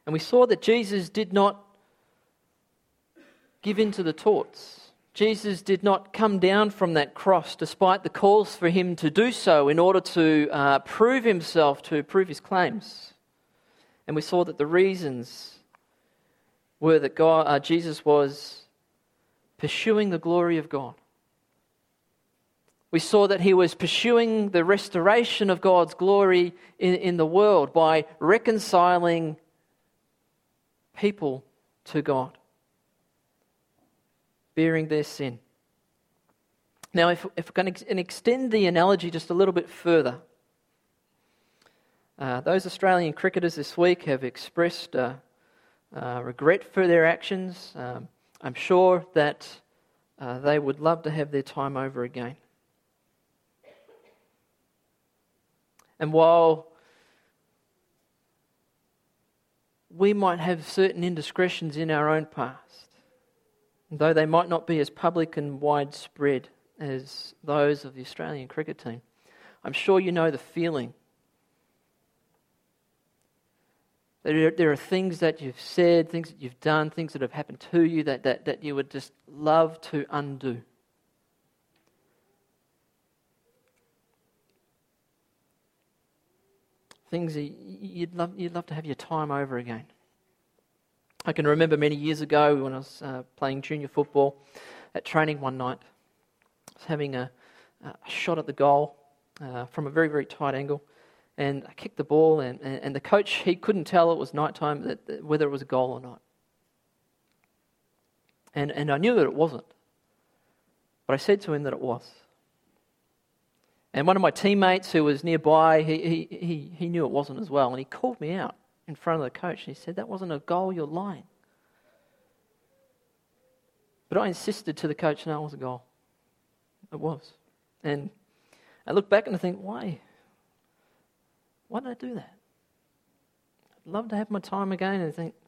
And we saw that Jesus did not give in to the taunts. Jesus did not come down from that cross despite the calls for him to do so in order to prove himself, to prove his claims. And we saw that the reasons were that Jesus was pursuing the glory of God. We saw that he was pursuing the restoration of God's glory in the world by reconciling people to God, bearing their sin. Now, if we're going to extend the analogy just a little bit further, those Australian cricketers this week have expressed regret for their actions. I'm sure that they would love to have their time over again. And while we might have certain indiscretions in our own past, though they might not be as public and widespread as those of the Australian cricket team, I'm sure you know the feeling. There are things that you've said, things that you've done, things that have happened to you that you would just love to undo. Things that you'd love to have your time over again. I can remember many years ago when I was playing junior football at training one night. I was having a shot at the goal from a very, very tight angle, and I kicked the ball, and the coach, he couldn't tell it was nighttime whether it was a goal or not. And I knew that it wasn't, but I said to him that it was. And one of my teammates who was nearby, he knew it wasn't as well, and he called me out in front of the coach, and he said, "That wasn't a goal, you're lying." But I insisted to the coach, no, it was a goal. It was. And I look back and I think, why? Why did I do that? I'd love to have my time again and think,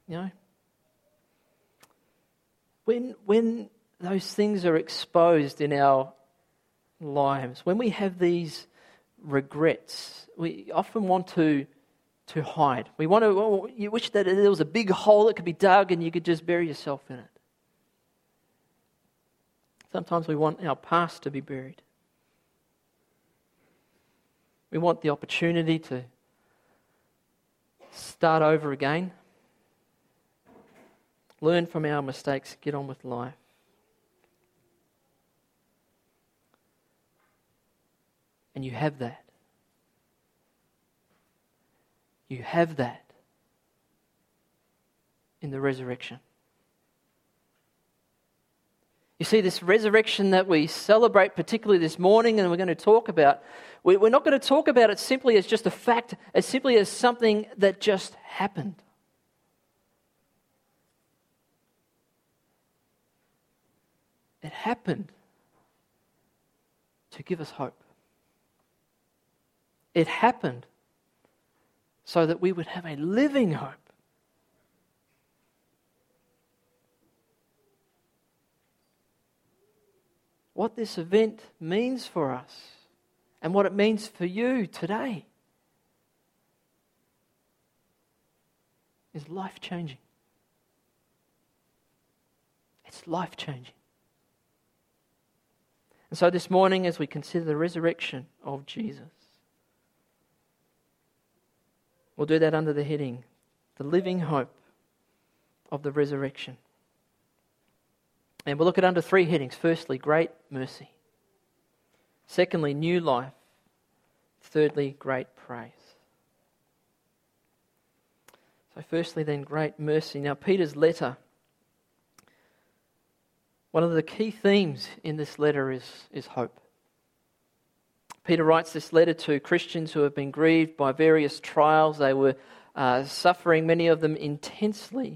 when those things are exposed in our lives, when we have these regrets, we often want to hide. You wish that there was a big hole that could be dug and you could just bury yourself in it. Sometimes we want our past to be buried. We want the opportunity to start over again, learn from our mistakes, get on with life. And you have that. You have that in the resurrection. You see, this resurrection that we celebrate, particularly this morning, and we're going to talk about, we're not going to talk about it simply as just a fact, as simply as something that just happened. It happened to give us hope. It happened so that we would have a living hope. What this event means for us and what it means for you today is life-changing. It's life-changing. And so this morning, as we consider the resurrection of Jesus, we'll do that under the heading, the living hope of the resurrection. And we'll look at under three headings. Firstly, great mercy. Secondly, new life. Thirdly, great praise. So firstly then, great mercy. Now Peter's letter, one of the key themes in this letter is hope. Peter writes this letter to Christians who have been grieved by various trials. They were suffering, many of them intensely.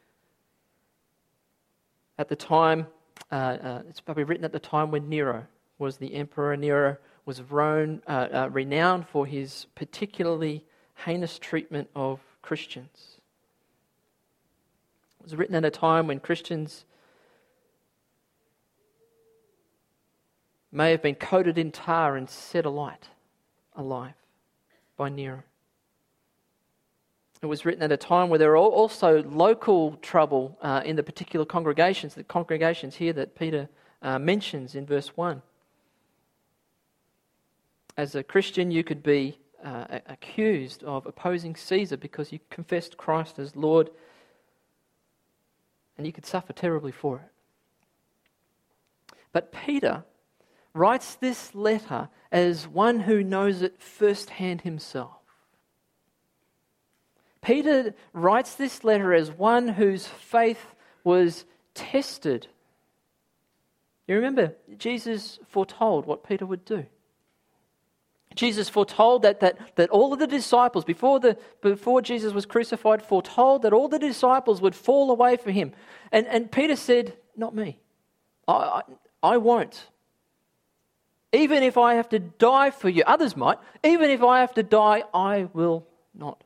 At the time, it's probably written at the time when Nero was the emperor. Nero was renowned for his particularly heinous treatment of Christians. It was written at a time when Christians may have been coated in tar and set alight, alive, by Nero. It was written at a time where there were also local trouble in the particular congregations, the congregations here that Peter mentions in verse 1. As a Christian, you could be accused of opposing Caesar because you confessed Christ as Lord, and you could suffer terribly for it. But Peter writes this letter as one who knows it firsthand himself. Peter writes this letter as one whose faith was tested. You remember, Jesus foretold what Peter would do. Jesus foretold that all of the disciples, before Jesus was crucified, foretold that all the disciples would fall away from him. And Peter said, not me. I won't. Even if I have to die for you, others might. Even if I have to die, I will not.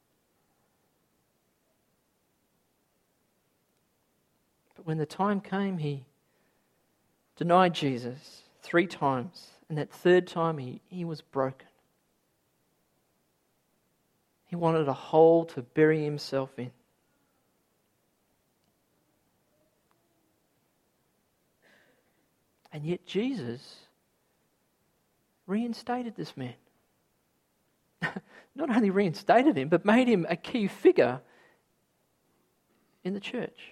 But when the time came, he denied Jesus 3 times. And that third time, he was broken. He wanted a hole to bury himself in. And yet Jesus reinstated this man. Not only reinstated him, but made him a key figure in the church.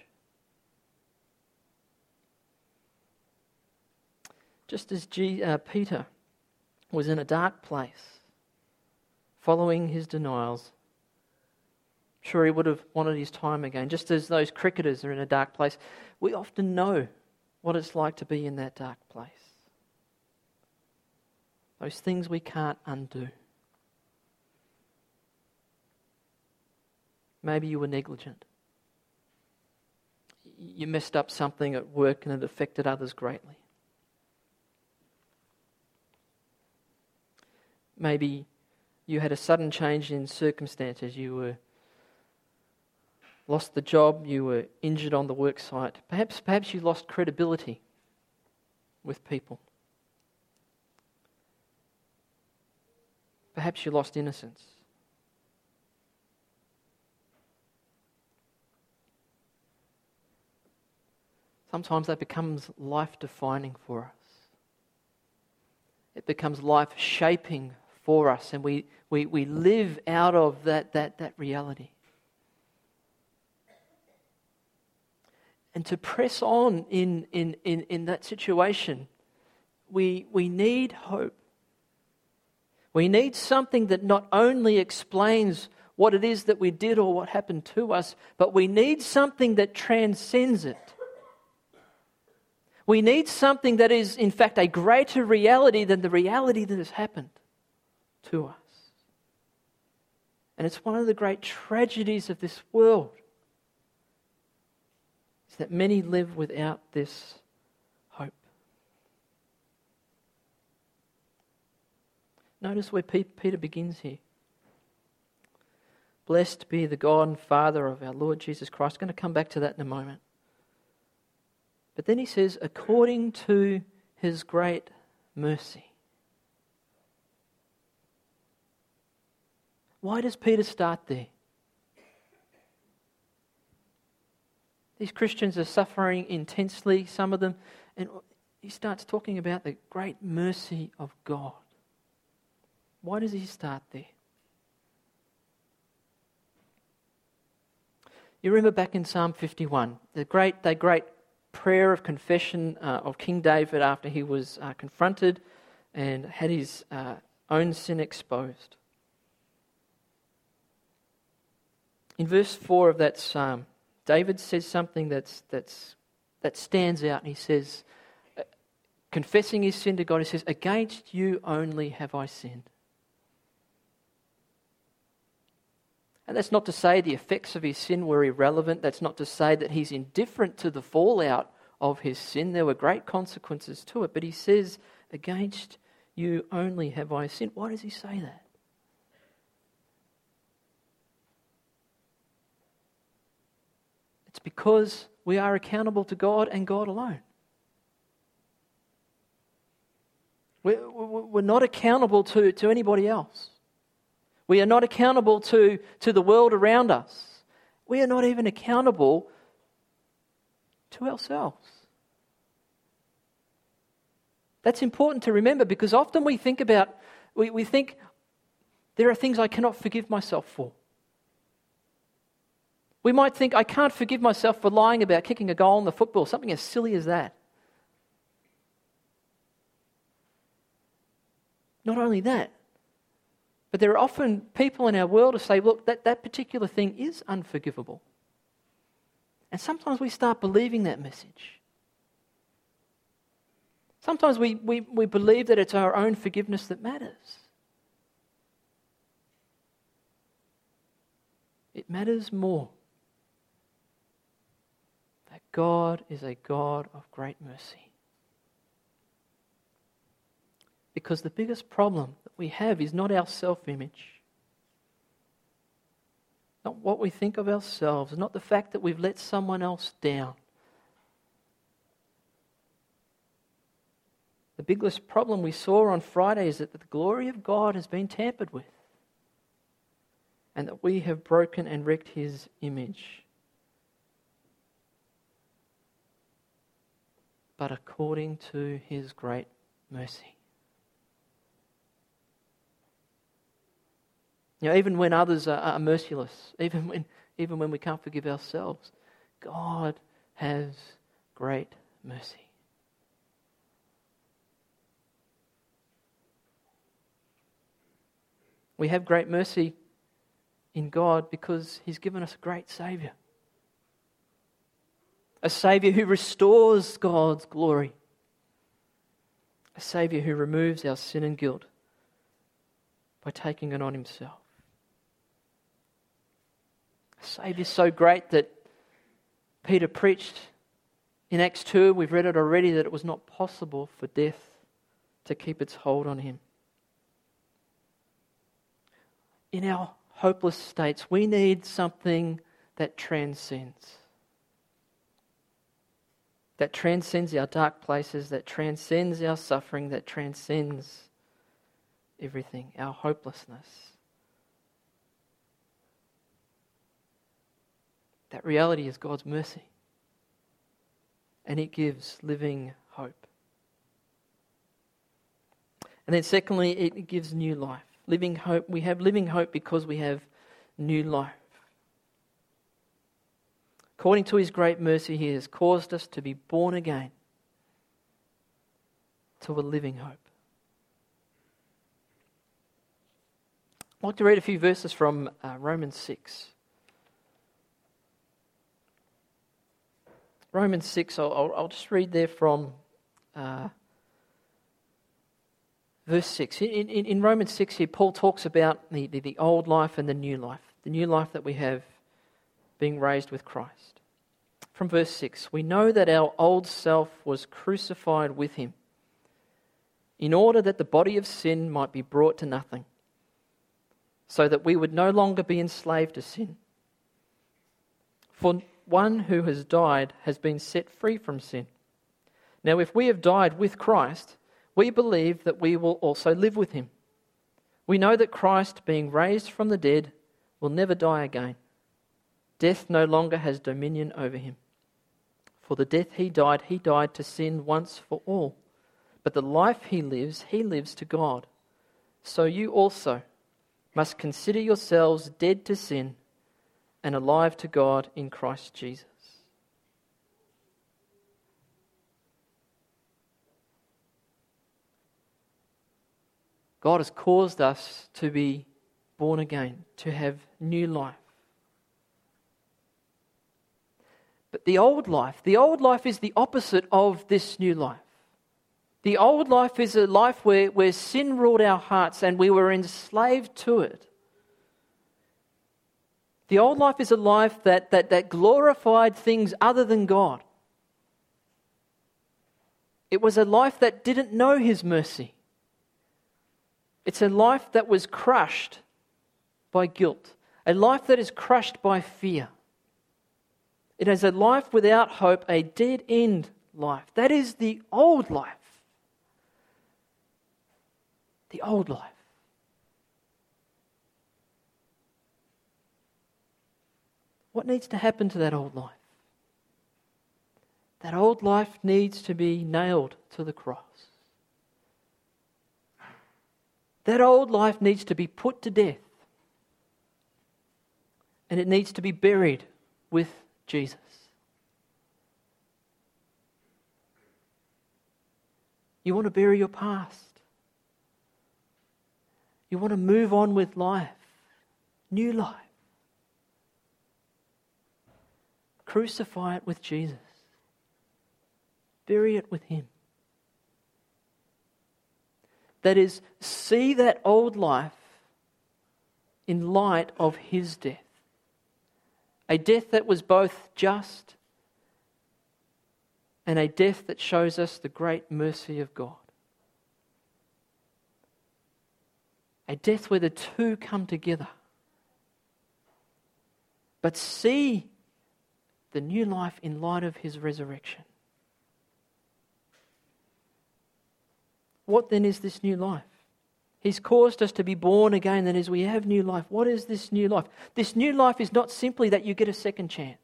Just as Peter was in a dark place, following his denials, I'm sure he would have wanted his time again. Just as those cricketers are in a dark place, we often know what it's like to be in that dark place. Those things we can't undo. Maybe you were negligent. You messed up something at work and it affected others greatly. Maybe you had a sudden change in circumstances. You lost the job. You were injured on the work site. Perhaps you lost credibility with people. Perhaps you lost innocence. Sometimes that becomes life-defining for us. It becomes life-shaping for us, and we live out of that reality. And to press on in that situation, we need hope. We need something that not only explains what it is that we did or what happened to us, but we need something that transcends it. We need something that is, in fact, a greater reality than the reality that has happened to us. And it's one of the great tragedies of this world, is that many live without this hope. Notice where Peter begins here. Blessed be the God and Father of our Lord Jesus Christ. I'm going to come back to that in a moment. But then he says, according to his great mercy. Why does Peter start there? These Christians are suffering intensely, some of them, and he starts talking about the great mercy of God. Why does he start there? You remember back in Psalm 51, the great prayer of confession of King David after he was confronted and had his own sin exposed. In verse 4 of that psalm, David says something that stands out, and he says, confessing his sin to God, he says, "Against you only have I sinned." And that's not to say the effects of his sin were irrelevant. That's not to say that he's indifferent to the fallout of his sin. There were great consequences to it. But he says, "Against you only have I sinned." Why does he say that? It's because we are accountable to God and God alone. We're not accountable to anybody else. We are not accountable to the world around us. We are not even accountable to ourselves. That's important to remember, because often we think there are things I cannot forgive myself for. We might think, I can't forgive myself for lying about kicking a goal in the football, something as silly as that. Not only that, but there are often people in our world who say, look, that particular thing is unforgivable. And sometimes we start believing that message. Sometimes we believe that it's our own forgiveness that matters. It matters more that God is a God of great mercy. Because the biggest problem that we have is not our self-image, not what we think of ourselves, not the fact that we've let someone else down. The biggest problem we saw on Friday is that the glory of God has been tampered with, and that we have broken and wrecked His image. But according to His great mercy. You know, even when others are merciless, even when we can't forgive ourselves, God has great mercy. We have great mercy in God because He's given us a great Saviour. A Saviour who restores God's glory. A Saviour who removes our sin and guilt by taking it on Himself. A Saviour so great that Peter preached in Acts 2, we've read it already, that it was not possible for death to keep its hold on Him. In our hopeless states, we need something that transcends. That transcends our dark places, that transcends our suffering, that transcends everything, our hopelessness. That reality is God's mercy. And it gives living hope. And then secondly, it gives new life. Living hope. We have living hope because we have new life. According to His great mercy, He has caused us to be born again to a living hope. I'd like to read a few verses from Romans 6. Romans 6, I'll just read there from verse 6. In Romans 6 here, Paul talks about the old life and the new life that we have being raised with Christ. From verse 6, we know that our old self was crucified with Him in order that the body of sin might be brought to nothing, so that we would no longer be enslaved to sin. For one who has died has been set free from sin. Now, if we have died with Christ, we believe that we will also live with Him. We know that Christ, being raised from the dead, will never die again. Death no longer has dominion over Him. For the death He died to sin once for all. But the life He lives to God. So you also must consider yourselves dead to sin and alive to God in Christ Jesus. God has caused us to be born again, to have new life. But the old life is the opposite of this new life. The old life is a life where sin ruled our hearts and we were enslaved to it. The old life is a life that glorified things other than God. It was a life that didn't know His mercy. It's a life that was crushed by guilt, a life that is crushed by fear. It is a life without hope, a dead-end life. That is the old life. The old life. What needs to happen to that old life? That old life needs to be nailed to the cross. That old life needs to be put to death. And it needs to be buried with Jesus. You want to bury your past. You want to move on with life. New life. Crucify it with Jesus. Bury it with Him. That is, see that old life in light of His death. A death that was both just and a death that shows us the great mercy of God. A death where the two come together. But see the new life in light of His resurrection. What then is this new life? He's caused us to be born again, that is, we have new life. What is this new life? This new life is not simply that you get a second chance.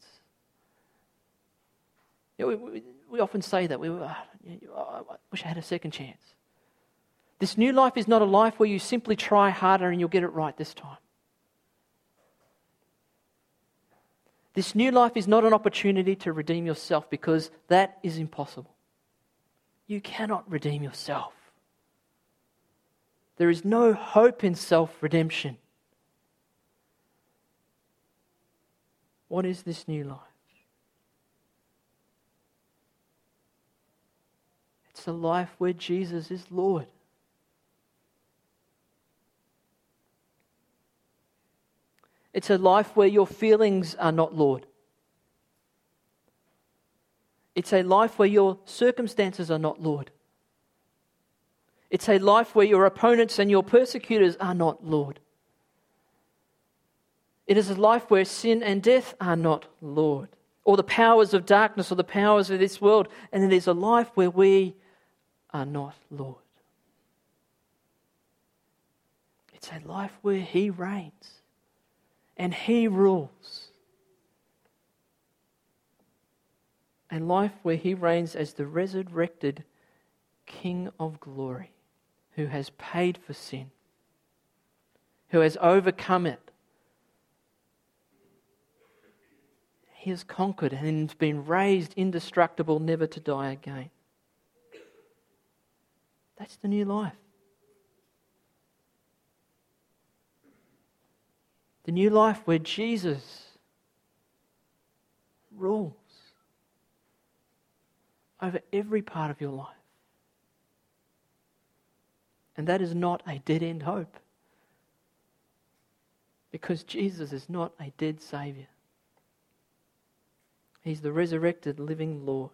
You know, we often say that. I wish I had a second chance. This new life is not a life where you simply try harder and you'll get it right this time. This new life is not an opportunity to redeem yourself, because that is impossible. You cannot redeem yourself. There is no hope in self-redemption. What is this new life? It's a life where Jesus is Lord. It's a life where your feelings are not Lord. It's a life where your circumstances are not Lord. It's a life where your opponents and your persecutors are not Lord. It is a life where sin and death are not Lord, or the powers of darkness or the powers of this world. And it is a life where we are not Lord. It's a life where He reigns and He rules. A life where He reigns as the resurrected King of glory, who has paid for sin, who has overcome it. He has conquered and has been raised indestructible, never to die again. That's the new life. The new life where Jesus rules over every part of your life. And that is not a dead-end hope, because Jesus is not a dead Saviour. He's the resurrected living Lord.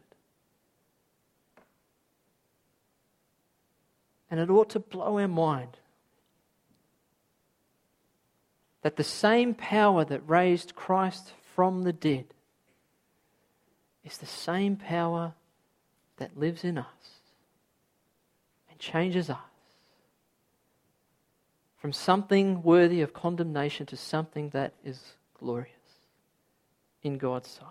And it ought to blow our mind that the same power that raised Christ from the dead is the same power that lives in us and changes us from something worthy of condemnation to something that is glorious in God's sight.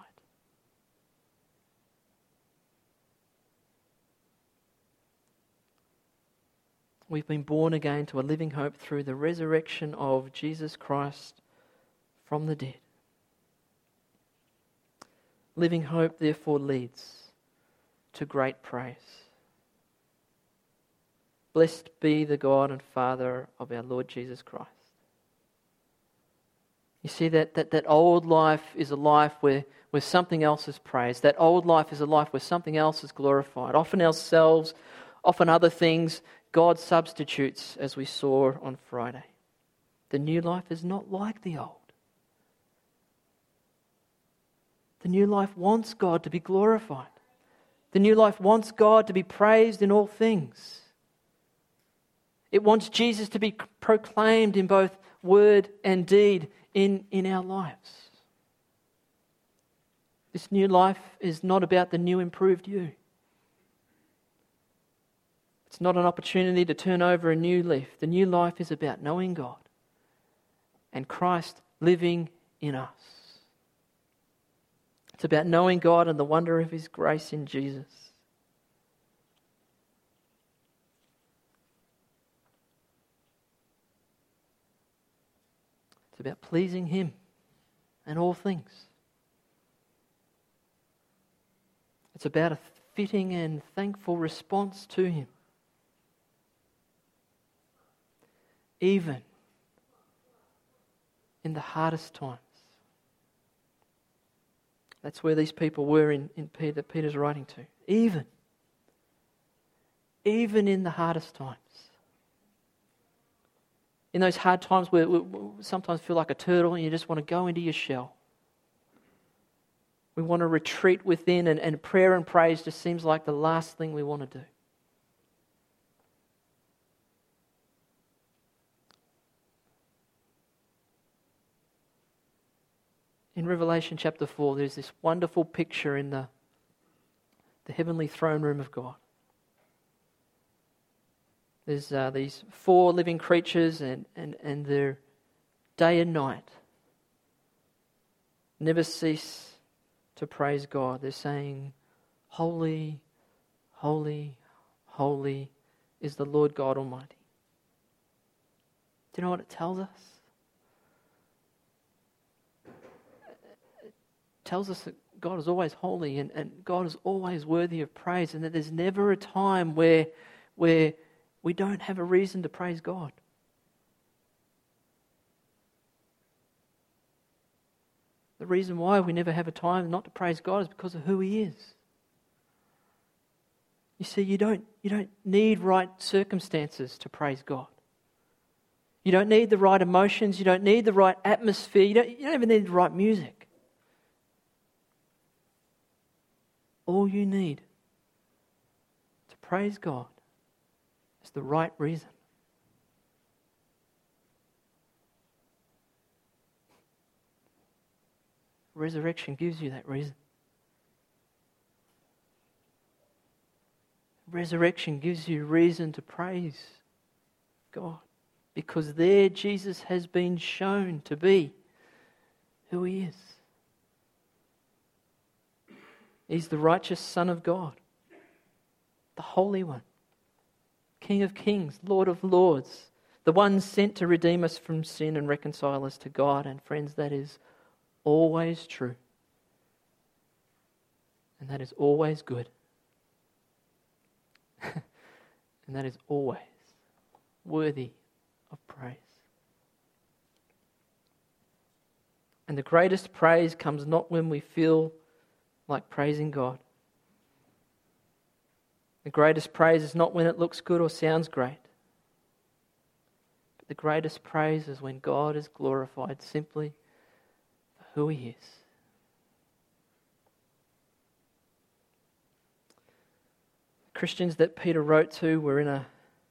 We've been born again to a living hope through the resurrection of Jesus Christ from the dead. Living hope, therefore, leads to great praise. Blessed be the God and Father of our Lord Jesus Christ. You see that old life is a life where something else is praised. That old life is a life where something else is glorified. Often ourselves, often other things, God substitutes, as we saw on Friday. The new life is not like the old. The new life wants God to be glorified. The new life wants God to be praised in all things. It wants Jesus to be proclaimed in both word and deed in our lives. This new life is not about the new improved you. It's not an opportunity to turn over a new leaf. The new life is about knowing God and Christ living in us. It's about knowing God and the wonder of His grace in Jesus. It's about pleasing Him in all things. It's about a fitting and thankful response to Him. Even in the hardest times. That's where these people were in Peter. Peter's writing to. Even in the hardest times. In those hard times where we sometimes feel like a turtle and you just want to go into your shell. We want to retreat within, and prayer and praise just seems like the last thing we want to do. In Revelation chapter 4, there's this wonderful picture in the heavenly throne room of God. There's these 4 living creatures and they're day and night never cease to praise God. They're saying, "Holy, holy, holy is the Lord God Almighty." Do you know what it tells us? It tells us that God is always holy and God is always worthy of praise, and that there's never a time where we don't have a reason to praise God. The reason why we never have a time not to praise God is because of who He is. You see, you don't need right circumstances to praise God. You don't need the right emotions. You don't need the right atmosphere. You don't even need the right music. All you need to praise God is the right reason. Resurrection gives you that reason. Resurrection gives you reason to praise God, because there Jesus has been shown to be who He is. He's the righteous Son of God, the Holy One, King of Kings, Lord of Lords, the one sent to redeem us from sin and reconcile us to God. And friends, that is always true. And that is always good. And that is always worthy of praise. And the greatest praise comes not when we feel like praising God. The greatest praise is not when it looks good or sounds great. But the greatest praise is when God is glorified simply for who He is. The Christians that Peter wrote to were in a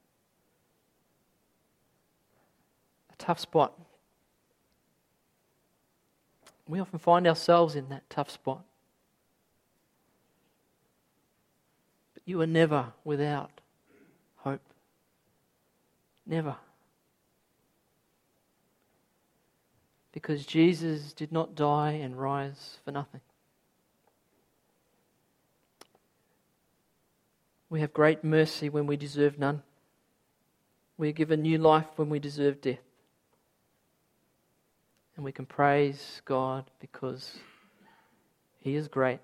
tough spot. We often find ourselves in that tough spot. But you are never without hope. Never. Because Jesus did not die and rise for nothing. We have great mercy when we deserve none. We are given new life when we deserve death. And we can praise God because He is great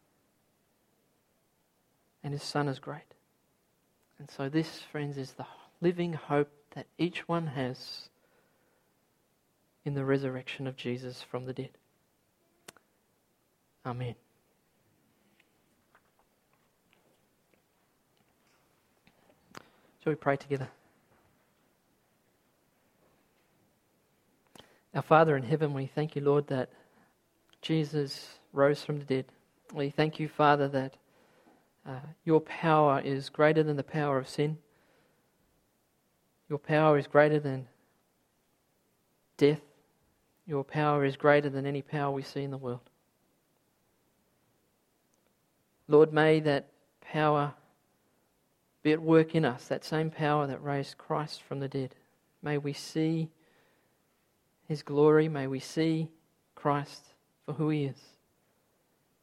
and His Son is great. And so this, friends, is the living hope that each one has in the resurrection of Jesus from the dead. Amen. Shall we pray together? Our Father in heaven, we thank you, Lord, that Jesus rose from the dead. We thank you, Father, that your power is greater than the power of sin. Your power is greater than death. Your power is greater than any power we see in the world. Lord, may that power be at work in us, that same power that raised Christ from the dead. May we see His glory. May we see Christ for who He is.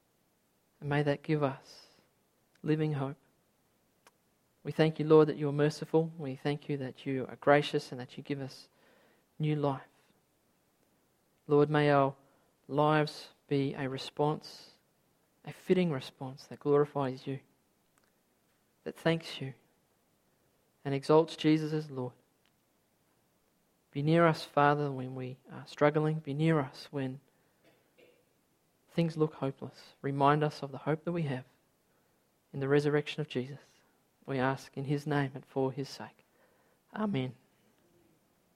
And may that give us living hope. We thank you, Lord, that you are merciful. We thank you that you are gracious and that you give us new life. Lord, may our lives be a response, a fitting response that glorifies you, that thanks you and exalts Jesus as Lord. Be near us, Father, when we are struggling. Be near us when things look hopeless. Remind us of the hope that we have in the resurrection of Jesus. We ask in his name and for his sake. Amen.